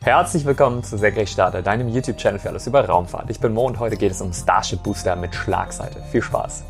Herzlich willkommen zu Senkrechtstarter, deinem YouTube-Channel für alles über Raumfahrt. Ich bin Mo und heute geht es um Starship Booster mit Schlagseite. Viel Spaß!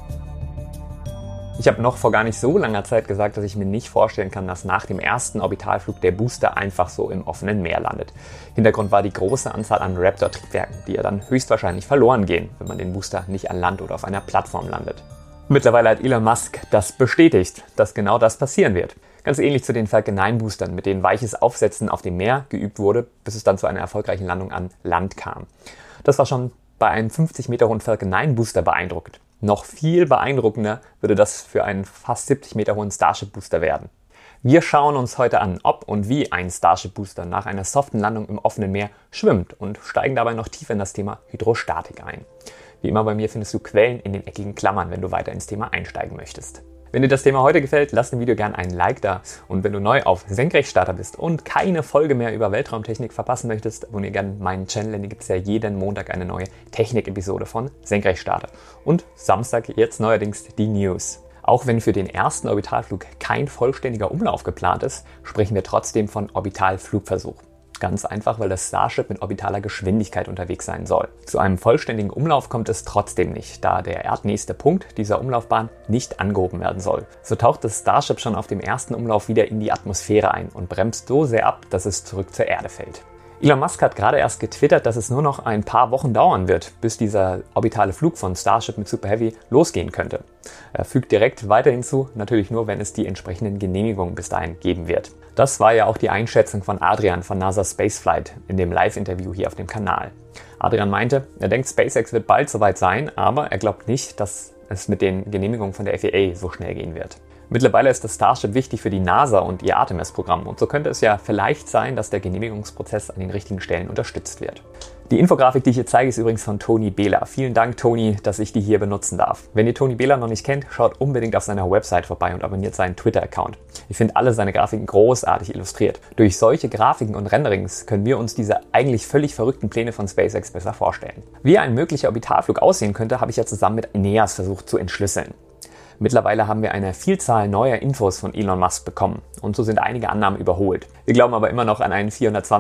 Ich habe noch vor gar nicht so langer Zeit gesagt, dass ich mir nicht vorstellen kann, dass nach dem ersten Orbitalflug der Booster einfach so im offenen Meer landet. Hintergrund war die große Anzahl an Raptor-Triebwerken, die ja dann höchstwahrscheinlich verloren gehen, wenn man den Booster nicht an Land oder auf einer Plattform landet. Mittlerweile hat Elon Musk das bestätigt, dass genau das passieren wird. Ganz ähnlich zu den Falcon 9 Boostern, mit denen weiches Aufsetzen auf dem Meer geübt wurde, bis es dann zu einer erfolgreichen Landung an Land kam. Das war schon bei einem 50 Meter hohen Falcon 9 Booster beeindruckend. Noch viel beeindruckender würde das für einen fast 70 Meter hohen Starship Booster werden. Wir schauen uns heute an, ob und wie ein Starship Booster nach einer soften Landung im offenen Meer schwimmt und steigen dabei noch tiefer in das Thema Hydrostatik ein. Wie immer bei mir findest du Quellen in den eckigen Klammern, wenn du weiter ins Thema einsteigen möchtest. Wenn dir das Thema heute gefällt, lass dem Video gerne einen Like da. Und wenn du neu auf Senkrechtstarter bist und keine Folge mehr über Weltraumtechnik verpassen möchtest, abonniere gerne meinen Channel, denn hier gibt es ja jeden Montag eine neue Technik-Episode von Senkrechtstarter. Und Samstag jetzt neuerdings die News. Auch wenn für den ersten Orbitalflug kein vollständiger Umlauf geplant ist, sprechen wir trotzdem von Orbitalflugversuch. Ganz einfach, weil das Starship mit orbitaler Geschwindigkeit unterwegs sein soll. Zu einem vollständigen Umlauf kommt es trotzdem nicht, da der erdnächste Punkt dieser Umlaufbahn nicht angehoben werden soll. So taucht das Starship schon auf dem ersten Umlauf wieder in die Atmosphäre ein und bremst so sehr ab, dass es zurück zur Erde fällt. Elon Musk hat gerade erst getwittert, dass es nur noch ein paar Wochen dauern wird, bis dieser orbitale Flug von Starship mit Super Heavy losgehen könnte. Er fügt direkt weiter hinzu, natürlich nur, wenn es die entsprechenden Genehmigungen bis dahin geben wird. Das war ja auch die Einschätzung von Adrian von NASA Spaceflight in dem Live-Interview hier auf dem Kanal. Adrian meinte, er denkt, SpaceX wird bald soweit sein, aber er glaubt nicht, dass es mit den Genehmigungen von der FAA so schnell gehen wird. Mittlerweile ist das Starship wichtig für die NASA und ihr Artemis-Programm und so könnte es ja vielleicht sein, dass der Genehmigungsprozess an den richtigen Stellen unterstützt wird. Die Infografik, die ich hier zeige, ist übrigens von Tony Bela. Vielen Dank, Tony, dass ich die hier benutzen darf. Wenn ihr Tony Bela noch nicht kennt, schaut unbedingt auf seiner Website vorbei und abonniert seinen Twitter-Account. Ich finde alle seine Grafiken großartig illustriert. Durch solche Grafiken und Renderings können wir uns diese eigentlich völlig verrückten Pläne von SpaceX besser vorstellen. Wie ein möglicher Orbitalflug aussehen könnte, habe ich ja zusammen mit Eneas versucht zu entschlüsseln. Mittlerweile haben wir eine Vielzahl neuer Infos von Elon Musk bekommen und so sind einige Annahmen überholt. Wir glauben aber immer noch an einen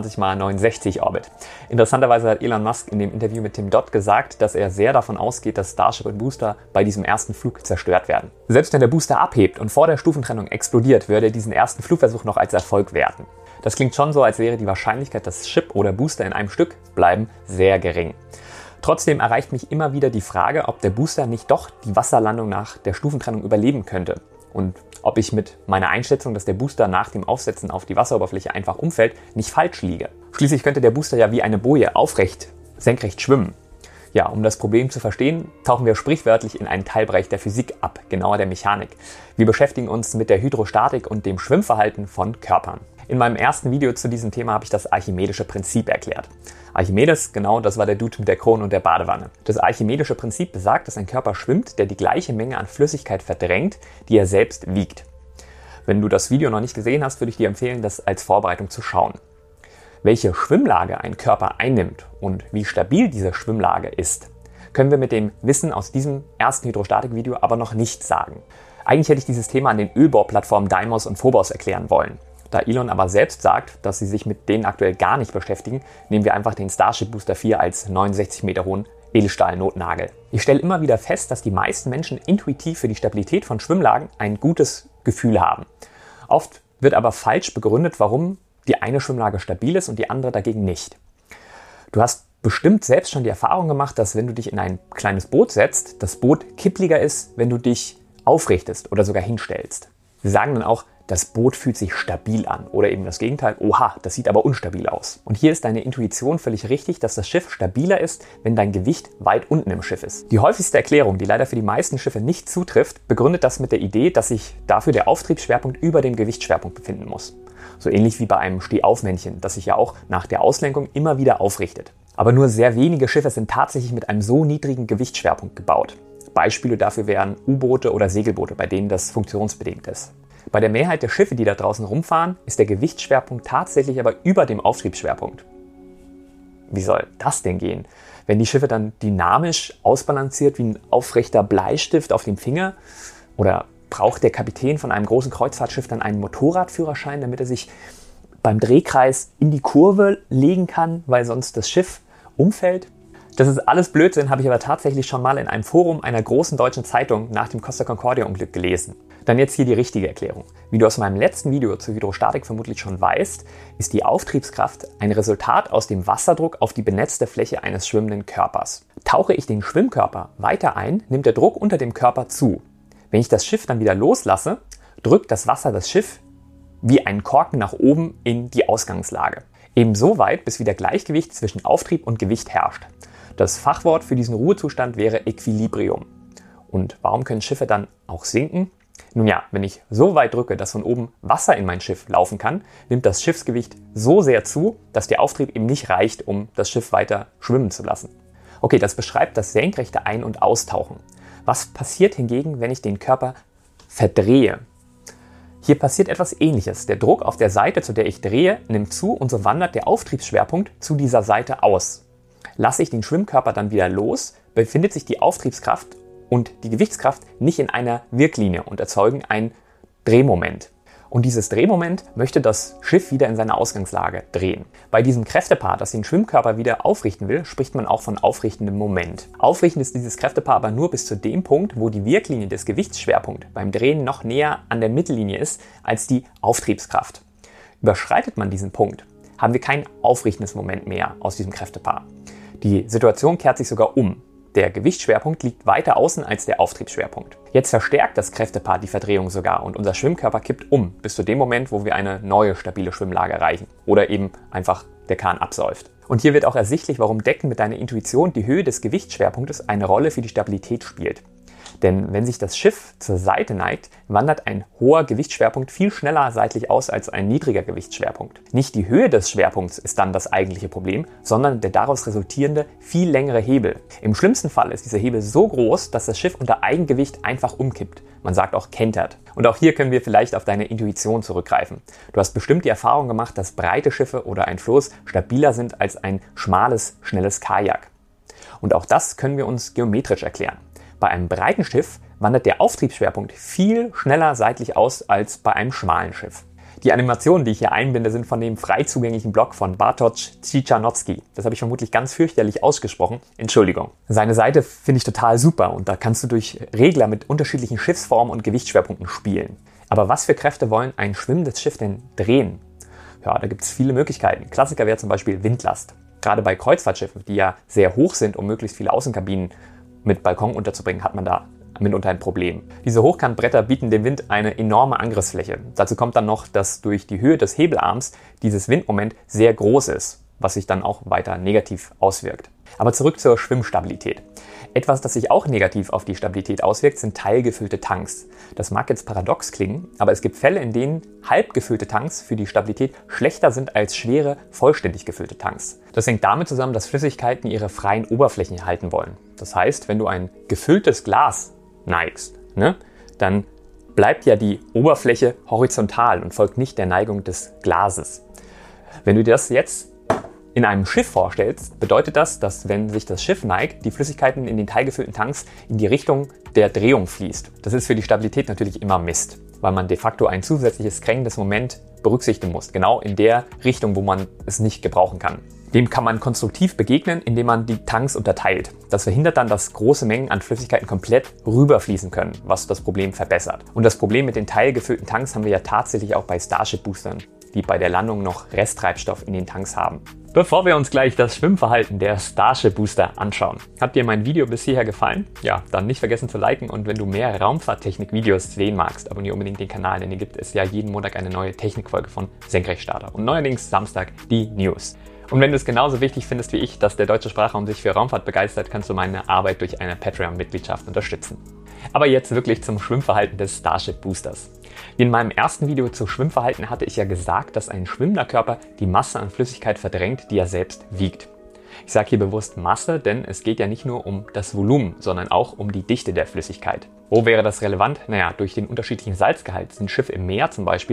420×69 Orbit. Interessanterweise hat Elon Musk in dem Interview mit Tim Dodd gesagt, dass er sehr davon ausgeht, dass Starship und Booster bei diesem ersten Flug zerstört werden. Selbst wenn der Booster abhebt und vor der Stufentrennung explodiert, würde er diesen ersten Flugversuch noch als Erfolg werten. Das klingt schon so, als wäre die Wahrscheinlichkeit, dass Ship oder Booster in einem Stück bleiben, sehr gering. Trotzdem erreicht mich immer wieder die Frage, ob der Booster nicht doch die Wasserlandung nach der Stufentrennung überleben könnte und ob ich mit meiner Einschätzung, dass der Booster nach dem Aufsetzen auf die Wasseroberfläche einfach umfällt, nicht falsch liege. Schließlich könnte der Booster ja wie eine Boje senkrecht schwimmen. Ja, um das Problem zu verstehen, tauchen wir sprichwörtlich in einen Teilbereich der Physik ab, genauer der Mechanik. Wir beschäftigen uns mit der Hydrostatik und dem Schwimmverhalten von Körpern. In meinem ersten Video zu diesem Thema habe ich das archimedische Prinzip erklärt. Archimedes, genau, das war der Dude mit der Krone und der Badewanne. Das archimedische Prinzip besagt, dass ein Körper schwimmt, der die gleiche Menge an Flüssigkeit verdrängt, die er selbst wiegt. Wenn du das Video noch nicht gesehen hast, würde ich dir empfehlen, das als Vorbereitung zu schauen. Welche Schwimmlage ein Körper einnimmt und wie stabil diese Schwimmlage ist, können wir mit dem Wissen aus diesem ersten Hydrostatik-Video aber noch nicht sagen. Eigentlich hätte ich dieses Thema an den Ölbohrplattformen Deimos und Phobos erklären wollen. Da Elon aber selbst sagt, dass sie sich mit denen aktuell gar nicht beschäftigen, nehmen wir einfach den Starship Booster 4 als 69 Meter hohen Edelstahl-Notnagel. Ich stelle immer wieder fest, dass die meisten Menschen intuitiv für die Stabilität von Schwimmlagen ein gutes Gefühl haben. Oft wird aber falsch begründet, warum die eine Schwimmlage stabil ist und die andere dagegen nicht. Du hast bestimmt selbst schon die Erfahrung gemacht, dass wenn du dich in ein kleines Boot setzt, das Boot kippliger ist, wenn du dich aufrichtest oder sogar hinstellst. Sie sagen dann auch, das Boot fühlt sich stabil an oder eben das Gegenteil, oha, das sieht aber unstabil aus. Und hier ist deine Intuition völlig richtig, dass das Schiff stabiler ist, wenn dein Gewicht weit unten im Schiff ist. Die häufigste Erklärung, die leider für die meisten Schiffe nicht zutrifft, begründet das mit der Idee, dass sich dafür der Auftriebsschwerpunkt über dem Gewichtsschwerpunkt befinden muss. So ähnlich wie bei einem Stehaufmännchen, das sich ja auch nach der Auslenkung immer wieder aufrichtet. Aber nur sehr wenige Schiffe sind tatsächlich mit einem so niedrigen Gewichtsschwerpunkt gebaut. Beispiele dafür wären U-Boote oder Segelboote, bei denen das funktionsbedingt ist. Bei der Mehrheit der Schiffe, die da draußen rumfahren, ist der Gewichtsschwerpunkt tatsächlich aber über dem Auftriebsschwerpunkt. Wie soll das denn gehen? Wenn die Schiffe dann dynamisch ausbalanciert wie ein aufrechter Bleistift auf dem Finger? Oder braucht der Kapitän von einem großen Kreuzfahrtschiff dann einen Motorradführerschein, damit er sich beim Drehkreis in die Kurve legen kann, weil sonst das Schiff umfällt. Das ist alles Blödsinn, habe ich aber tatsächlich schon mal in einem Forum einer großen deutschen Zeitung nach dem Costa Concordia-Unglück gelesen. Dann jetzt hier die richtige Erklärung. Wie du aus meinem letzten Video zur Hydrostatik vermutlich schon weißt, ist die Auftriebskraft ein Resultat aus dem Wasserdruck auf die benetzte Fläche eines schwimmenden Körpers. Tauche ich den Schwimmkörper weiter ein, nimmt der Druck unter dem Körper zu. Wenn ich das Schiff dann wieder loslasse, drückt das Wasser das Schiff wie ein Korken nach oben in die Ausgangslage. Ebenso weit, bis wieder Gleichgewicht zwischen Auftrieb und Gewicht herrscht. Das Fachwort für diesen Ruhezustand wäre Equilibrium. Und warum können Schiffe dann auch sinken? Nun ja, wenn ich so weit drücke, dass von oben Wasser in mein Schiff laufen kann, nimmt das Schiffsgewicht so sehr zu, dass der Auftrieb eben nicht reicht, um das Schiff weiter schwimmen zu lassen. Okay, das beschreibt das senkrechte Ein- und Austauchen. Was passiert hingegen, wenn ich den Körper verdrehe? Hier passiert etwas Ähnliches. Der Druck auf der Seite, zu der ich drehe, nimmt zu und so wandert der Auftriebsschwerpunkt zu dieser Seite aus. Lasse ich den Schwimmkörper dann wieder los, befindet sich die Auftriebskraft und die Gewichtskraft nicht in einer Wirklinie und erzeugen ein Drehmoment. Und dieses Drehmoment möchte das Schiff wieder in seine Ausgangslage drehen. Bei diesem Kräftepaar, das den Schwimmkörper wieder aufrichten will, spricht man auch von aufrichtendem Moment. Aufrichten ist dieses Kräftepaar aber nur bis zu dem Punkt, wo die Wirklinie des Gewichtsschwerpunkts beim Drehen noch näher an der Mittellinie ist als die Auftriebskraft. Überschreitet man diesen Punkt, haben wir kein aufrichtendes Moment mehr aus diesem Kräftepaar. Die Situation kehrt sich sogar um. Der Gewichtsschwerpunkt liegt weiter außen als der Auftriebsschwerpunkt. Jetzt verstärkt das Kräftepaar die Verdrehung sogar und unser Schwimmkörper kippt um, bis zu dem Moment, wo wir eine neue stabile Schwimmlage erreichen oder eben einfach der Kahn absäuft. Und hier wird auch ersichtlich, warum Decken mit deiner Intuition die Höhe des Gewichtsschwerpunktes eine Rolle für die Stabilität spielt. Denn wenn sich das Schiff zur Seite neigt, wandert ein hoher Gewichtsschwerpunkt viel schneller seitlich aus als ein niedriger Gewichtsschwerpunkt. Nicht die Höhe des Schwerpunkts ist dann das eigentliche Problem, sondern der daraus resultierende, viel längere Hebel. Im schlimmsten Fall ist dieser Hebel so groß, dass das Schiff unter Eigengewicht einfach umkippt. Man sagt auch kentert. Und auch hier können wir vielleicht auf deine Intuition zurückgreifen. Du hast bestimmt die Erfahrung gemacht, dass breite Schiffe oder ein Floß stabiler sind als ein schmales, schnelles Kajak. Und auch das können wir uns geometrisch erklären. Bei einem breiten Schiff wandert der Auftriebsschwerpunkt viel schneller seitlich aus als bei einem schmalen Schiff. Die Animationen, die ich hier einbinde, sind von dem frei zugänglichen Blog von Bartosz Ciechanowski. Das habe ich vermutlich ganz fürchterlich ausgesprochen. Entschuldigung. Seine Seite finde ich total super und da kannst du durch Regler mit unterschiedlichen Schiffsformen und Gewichtsschwerpunkten spielen. Aber was für Kräfte wollen ein schwimmendes Schiff denn drehen? Ja, da gibt es viele Möglichkeiten. Klassiker wäre zum Beispiel Windlast. Gerade bei Kreuzfahrtschiffen, die ja sehr hoch sind, um möglichst viele Außenkabinen mit Balkon unterzubringen, hat man da mitunter ein Problem. Diese Hochkantbretter bieten dem Wind eine enorme Angriffsfläche. Dazu kommt dann noch, dass durch die Höhe des Hebelarms dieses Windmoment sehr groß ist, was sich dann auch weiter negativ auswirkt. Aber zurück zur Schwimmstabilität. Etwas, das sich auch negativ auf die Stabilität auswirkt, sind teilgefüllte Tanks. Das mag jetzt paradox klingen, aber es gibt Fälle, in denen halb gefüllte Tanks für die Stabilität schlechter sind als schwere, vollständig gefüllte Tanks. Das hängt damit zusammen, dass Flüssigkeiten ihre freien Oberflächen erhalten wollen. Das heißt, wenn du ein gefülltes Glas neigst, dann bleibt ja die Oberfläche horizontal und folgt nicht der Neigung des Glases. Wenn du dir das jetzt in einem Schiff vorstellst, bedeutet das, dass wenn sich das Schiff neigt, die Flüssigkeiten in den teilgefüllten Tanks in die Richtung der Drehung fließt. Das ist für die Stabilität natürlich immer Mist, weil man de facto ein zusätzliches kränkendes Moment berücksichtigen muss, genau in der Richtung, wo man es nicht gebrauchen kann. Dem kann man konstruktiv begegnen, indem man die Tanks unterteilt. Das verhindert dann, dass große Mengen an Flüssigkeiten komplett rüberfließen können, was das Problem verbessert. Und das Problem mit den teilgefüllten Tanks haben wir ja tatsächlich auch bei Starship-Boostern, die bei der Landung noch Resttreibstoff in den Tanks haben. Bevor wir uns gleich das Schwimmverhalten der Starship Booster anschauen, hat dir mein Video bis hierher gefallen? Ja, dann nicht vergessen zu liken und wenn du mehr Raumfahrttechnik-Videos sehen magst, abonniere unbedingt den Kanal, denn hier gibt es ja jeden Monat eine neue Technikfolge von Senkrechtstarter und neuerdings Samstag die News. Und wenn du es genauso wichtig findest wie ich, dass der deutsche Sprachraum sich für Raumfahrt begeistert, kannst du meine Arbeit durch eine Patreon-Mitgliedschaft unterstützen. Aber jetzt wirklich zum Schwimmverhalten des Starship Boosters. Wie in meinem ersten Video zu Schwimmverhalten hatte ich ja gesagt, dass ein schwimmender Körper die Masse an Flüssigkeit verdrängt, die er selbst wiegt. Ich sage hier bewusst Masse, denn es geht ja nicht nur um das Volumen, sondern auch um die Dichte der Flüssigkeit. Wo wäre das relevant? Naja, durch den unterschiedlichen Salzgehalt sind Schiffe im Meer zum Beispiel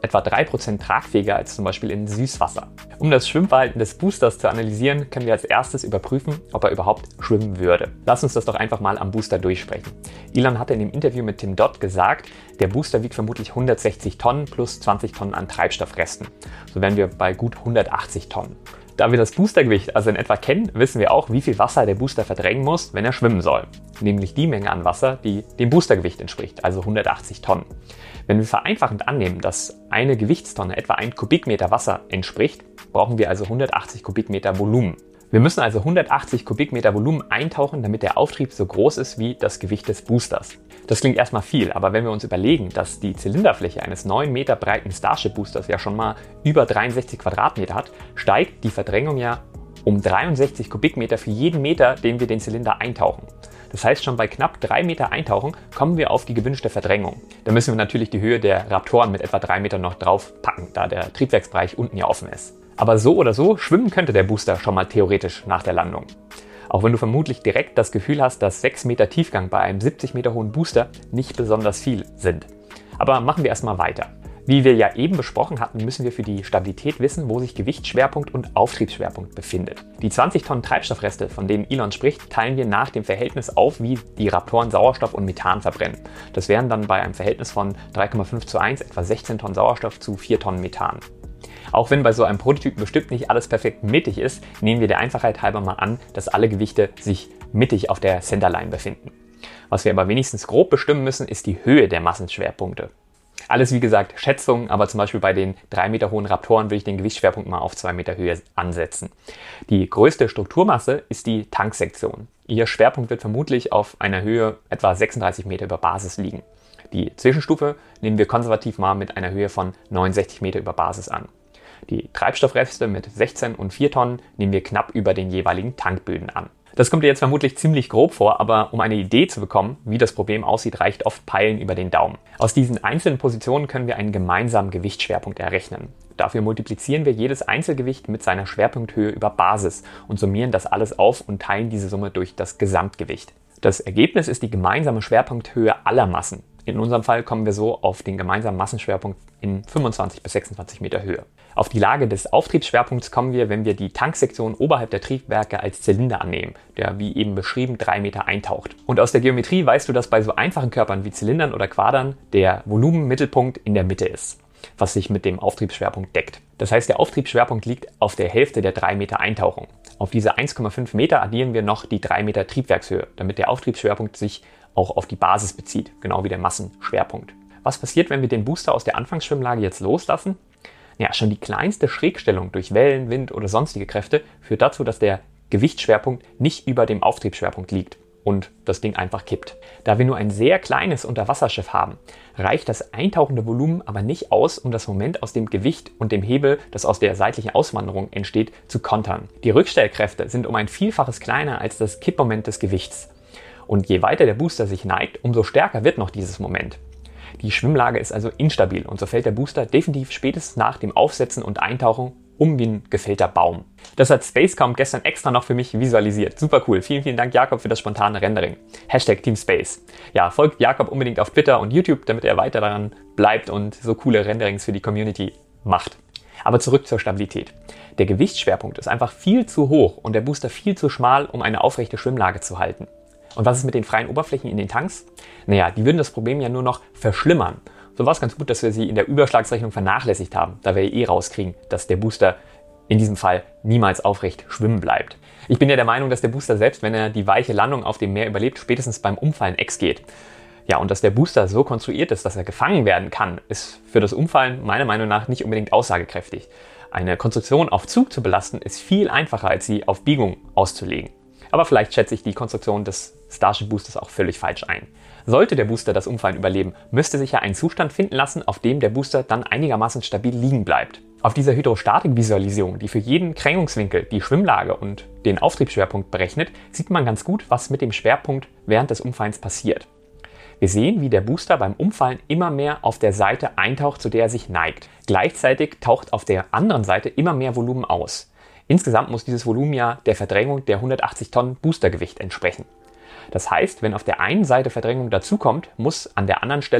etwa 3% tragfähiger als zum Beispiel in Süßwasser. Um das Schwimmverhalten des Boosters zu analysieren, können wir als erstes überprüfen, ob er überhaupt schwimmen würde. Lass uns das doch einfach mal am Booster durchsprechen. Elon hatte in dem Interview mit Tim Dodd gesagt, der Booster wiegt vermutlich 160 Tonnen plus 20 Tonnen an Treibstoffresten. So wären wir bei gut 180 Tonnen. Da wir das Boostergewicht also in etwa kennen, wissen wir auch, wie viel Wasser der Booster verdrängen muss, wenn er schwimmen soll. Nämlich die Menge an Wasser, die dem Boostergewicht entspricht, also 180 Tonnen. Wenn wir vereinfachend annehmen, dass eine Gewichtstonne etwa 1 Kubikmeter Wasser entspricht, brauchen wir also 180 Kubikmeter Volumen. Wir müssen also 180 Kubikmeter Volumen eintauchen, damit der Auftrieb so groß ist wie das Gewicht des Boosters. Das klingt erstmal viel, aber wenn wir uns überlegen, dass die Zylinderfläche eines 9 Meter breiten Starship Boosters ja schon mal über 63 Quadratmeter hat, steigt die Verdrängung ja um 63 Kubikmeter für jeden Meter, den wir den Zylinder eintauchen. Das heißt, schon bei knapp 3 Meter Eintauchen kommen wir auf die gewünschte Verdrängung. Da müssen wir natürlich die Höhe der Raptoren mit etwa 3 Metern noch drauf packen, da der Triebwerksbereich unten ja offen ist. Aber so oder so schwimmen könnte der Booster schon mal theoretisch nach der Landung. Auch wenn du vermutlich direkt das Gefühl hast, dass 6 Meter Tiefgang bei einem 70 Meter hohen Booster nicht besonders viel sind. Aber machen wir erstmal weiter. Wie wir ja eben besprochen hatten, müssen wir für die Stabilität wissen, wo sich Gewichtsschwerpunkt und Auftriebsschwerpunkt befindet. Die 20 Tonnen Treibstoffreste, von denen Elon spricht, teilen wir nach dem Verhältnis auf, wie die Raptoren Sauerstoff und Methan verbrennen. Das wären dann bei einem Verhältnis von 3,5:1 etwa 16 Tonnen Sauerstoff zu 4 Tonnen Methan. Auch wenn bei so einem Prototypen bestimmt nicht alles perfekt mittig ist, nehmen wir der Einfachheit halber mal an, dass alle Gewichte sich mittig auf der Centerline befinden. Was wir aber wenigstens grob bestimmen müssen, ist die Höhe der Massenschwerpunkte. Alles wie gesagt Schätzungen, aber zum Beispiel bei den 3 Meter hohen Raptoren würde ich den Gewichtsschwerpunkt mal auf 2 Meter Höhe ansetzen. Die größte Strukturmasse ist die Tanksektion. Ihr Schwerpunkt wird vermutlich auf einer Höhe etwa 36 Meter über Basis liegen. Die Zwischenstufe nehmen wir konservativ mal mit einer Höhe von 69 Meter über Basis an. Die Treibstoffreste mit 16 und 4 Tonnen nehmen wir knapp über den jeweiligen Tankböden an. Das kommt dir jetzt vermutlich ziemlich grob vor, aber um eine Idee zu bekommen, wie das Problem aussieht, reicht oft Peilen über den Daumen. Aus diesen einzelnen Positionen können wir einen gemeinsamen Gewichtsschwerpunkt errechnen. Dafür multiplizieren wir jedes Einzelgewicht mit seiner Schwerpunkthöhe über Basis und summieren das alles auf und teilen diese Summe durch das Gesamtgewicht. Das Ergebnis ist die gemeinsame Schwerpunkthöhe aller Massen. In unserem Fall kommen wir so auf den gemeinsamen Massenschwerpunkt in 25 bis 26 Meter Höhe. Auf die Lage des Auftriebsschwerpunkts kommen wir, wenn wir die Tanksektion oberhalb der Triebwerke als Zylinder annehmen, der wie eben beschrieben 3 Meter eintaucht. Und aus der Geometrie weißt du, dass bei so einfachen Körpern wie Zylindern oder Quadern der Volumenmittelpunkt in der Mitte ist, was sich mit dem Auftriebsschwerpunkt deckt. Das heißt, der Auftriebsschwerpunkt liegt auf der Hälfte der 3 Meter Eintauchung. Auf diese 1,5 Meter addieren wir noch die 3 Meter Triebwerkshöhe, damit der Auftriebsschwerpunkt sich auch auf die Basis bezieht, genau wie der Massenschwerpunkt. Was passiert, wenn wir den Booster aus der Anfangsschwimmlage jetzt loslassen? Ja, schon die kleinste Schrägstellung durch Wellen, Wind oder sonstige Kräfte führt dazu, dass der Gewichtsschwerpunkt nicht über dem Auftriebsschwerpunkt liegt und das Ding einfach kippt. Da wir nur ein sehr kleines Unterwasserschiff haben, reicht das eintauchende Volumen aber nicht aus, um das Moment aus dem Gewicht und dem Hebel, das aus der seitlichen Auswanderung entsteht, zu kontern. Die Rückstellkräfte sind um ein Vielfaches kleiner als das Kippmoment des Gewichts. Und je weiter der Booster sich neigt, umso stärker wird noch dieses Moment. Die Schwimmlage ist also instabil und so fällt der Booster definitiv spätestens nach dem Aufsetzen und Eintauchen um wie ein gefällter Baum. Das hat Spacecom gestern extra noch für mich visualisiert. Super cool. Vielen, vielen Dank, Jakob, für das spontane Rendering. #TeamSpace. Ja, folgt Jakob unbedingt auf Twitter und YouTube, damit er weiter daran bleibt und so coole Renderings für die Community macht. Aber zurück zur Stabilität. Der Gewichtsschwerpunkt ist einfach viel zu hoch und der Booster viel zu schmal, um eine aufrechte Schwimmlage zu halten. Und was ist mit den freien Oberflächen in den Tanks? Naja, die würden das Problem ja nur noch verschlimmern. So war es ganz gut, dass wir sie in der Überschlagsrechnung vernachlässigt haben, da wir eh rauskriegen, dass der Booster in diesem Fall niemals aufrecht schwimmen bleibt. Ich bin ja der Meinung, dass der Booster selbst, wenn er die weiche Landung auf dem Meer überlebt, spätestens beim Umfallen ex geht. Ja, und dass der Booster so konstruiert ist, dass er gefangen werden kann, ist für das Umfallen meiner Meinung nach nicht unbedingt aussagekräftig. Eine Konstruktion auf Zug zu belasten, ist viel einfacher, als sie auf Biegung auszulegen. Aber vielleicht schätze ich die Konstruktion des Starship Boosters auch völlig falsch ein. Sollte der Booster das Umfallen überleben, müsste sich ja ein Zustand finden lassen, auf dem der Booster dann einigermaßen stabil liegen bleibt. Auf dieser Hydrostatik-Visualisierung, die für jeden Krängungswinkel die Schwimmlage und den Auftriebsschwerpunkt berechnet, sieht man ganz gut, was mit dem Schwerpunkt während des Umfallens passiert. Wir sehen, wie der Booster beim Umfallen immer mehr auf der Seite eintaucht, zu der er sich neigt. Gleichzeitig taucht auf der anderen Seite immer mehr Volumen aus. Insgesamt muss dieses Volumen ja der Verdrängung der 180 Tonnen Boostergewicht entsprechen. Das heißt, wenn auf der einen Seite Verdrängung dazukommt, muss an der anderen Stelle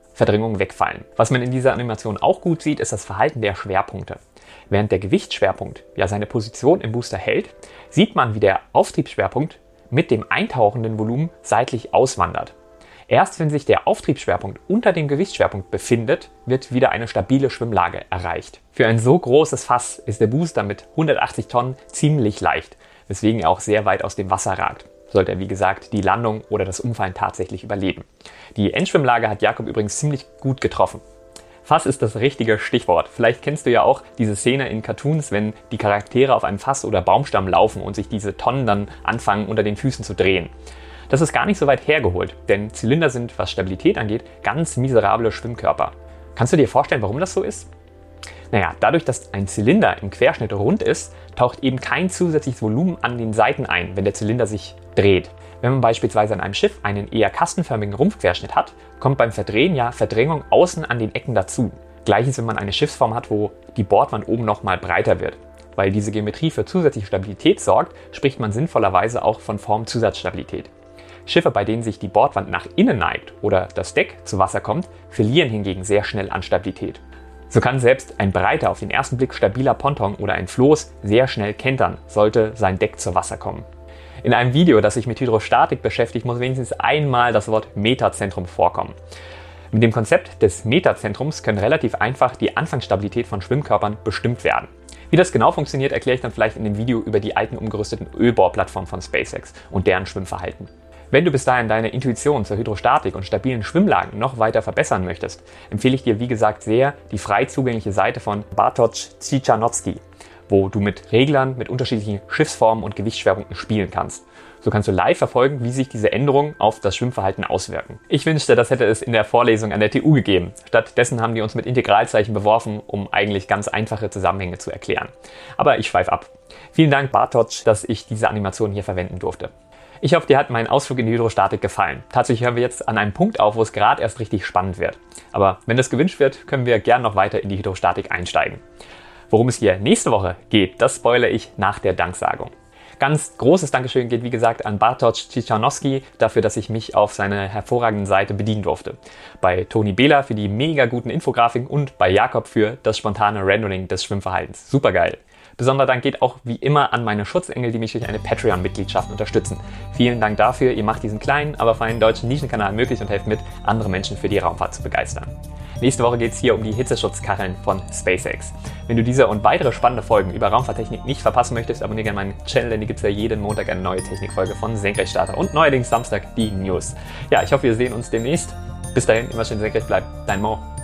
Verdrängungen wegfallen. Was man in dieser Animation auch gut sieht, ist das Verhalten der Schwerpunkte. Während der Gewichtsschwerpunkt seine Position im Booster hält, sieht man, wie der Auftriebsschwerpunkt mit dem eintauchenden Volumen seitlich auswandert. Erst wenn sich der Auftriebsschwerpunkt unter dem Gewichtsschwerpunkt befindet, wird wieder eine stabile Schwimmlage erreicht. Für ein so großes Fass ist der Booster mit 180 Tonnen ziemlich leicht, weswegen er auch sehr weit aus dem Wasser ragt. Sollte er, wie gesagt, die Landung oder das Umfallen tatsächlich überleben. Die Endschwimmlage hat Jakob übrigens ziemlich gut getroffen. Fass ist das richtige Stichwort. Vielleicht kennst du ja auch diese Szene in Cartoons, wenn die Charaktere auf einem Fass oder Baumstamm laufen und sich diese Tonnen dann anfangen unter den Füßen zu drehen. Das ist gar nicht so weit hergeholt, denn Zylinder sind, was Stabilität angeht, ganz miserable Schwimmkörper. Kannst du dir vorstellen, warum das so ist? Naja, dadurch, dass ein Zylinder im Querschnitt rund ist, taucht eben kein zusätzliches Volumen an den Seiten ein, wenn der Zylinder sich dreht. Wenn man beispielsweise an einem Schiff einen eher kastenförmigen Rumpfquerschnitt hat, kommt beim Verdrehen ja Verdrängung außen an den Ecken dazu. Gleiches, wenn man eine Schiffsform hat, wo die Bordwand oben nochmal breiter wird. Weil diese Geometrie für zusätzliche Stabilität sorgt, spricht man sinnvollerweise auch von Formzusatzstabilität. Schiffe, bei denen sich die Bordwand nach innen neigt oder das Deck zu Wasser kommt, verlieren hingegen sehr schnell an Stabilität. So kann selbst ein breiter, auf den ersten Blick stabiler Ponton oder ein Floß sehr schnell kentern, sollte sein Deck zu Wasser kommen. In einem Video, das sich mit Hydrostatik beschäftigt, muss wenigstens einmal das Wort Metazentrum vorkommen. Mit dem Konzept des Metazentrums können relativ einfach die Anfangsstabilität von Schwimmkörpern bestimmt werden. Wie das genau funktioniert, erkläre ich dann vielleicht in dem Video über die alten umgerüsteten Ölbohrplattformen von SpaceX und deren Schwimmverhalten. Wenn du bis dahin deine Intuition zur Hydrostatik und stabilen Schwimmlagen noch weiter verbessern möchtest, empfehle ich dir wie gesagt sehr die frei zugängliche Seite von Bartosz Ciszanowski, wo du mit Reglern mit unterschiedlichen Schiffsformen und Gewichtsschwerpunkten spielen kannst. So kannst du live verfolgen, wie sich diese Änderungen auf das Schwimmverhalten auswirken. Ich wünschte, das hätte es in der Vorlesung an der TU gegeben. Stattdessen haben die uns mit Integralzeichen beworfen, um eigentlich ganz einfache Zusammenhänge zu erklären. Aber ich schweife ab. Vielen Dank, Bartosz, dass ich diese Animation hier verwenden durfte. Ich hoffe, dir hat mein Ausflug in die Hydrostatik gefallen. Tatsächlich hören wir jetzt an einem Punkt auf, wo es gerade erst richtig spannend wird. Aber wenn das gewünscht wird, können wir gern noch weiter in die Hydrostatik einsteigen. Worum es hier nächste Woche geht, das spoilere ich nach der Danksagung. Ganz großes Dankeschön geht wie gesagt an Bartosz Ciszanowski dafür, dass ich mich auf seiner hervorragenden Seite bedienen durfte. Bei Toni Behler für die mega guten Infografiken und bei Jakob für das spontane Rendering des Schwimmverhaltens. Supergeil! Besonderer Dank geht auch wie immer an meine Schutzengel, die mich durch eine Patreon-Mitgliedschaft unterstützen. Vielen Dank dafür, ihr macht diesen kleinen, aber feinen deutschen Nischenkanal möglich und helft mit, andere Menschen für die Raumfahrt zu begeistern. Nächste Woche geht es hier um die Hitzeschutzkacheln von SpaceX. Wenn du diese und weitere spannende Folgen über Raumfahrttechnik nicht verpassen möchtest, abonniere gerne meinen Channel, denn hier gibt es ja jeden Montag eine neue Technikfolge von Senkrechtstarter und neuerdings Samstag die News. Ja, ich hoffe, wir sehen uns demnächst. Bis dahin, immer schön senkrecht bleiben. Dein Mo.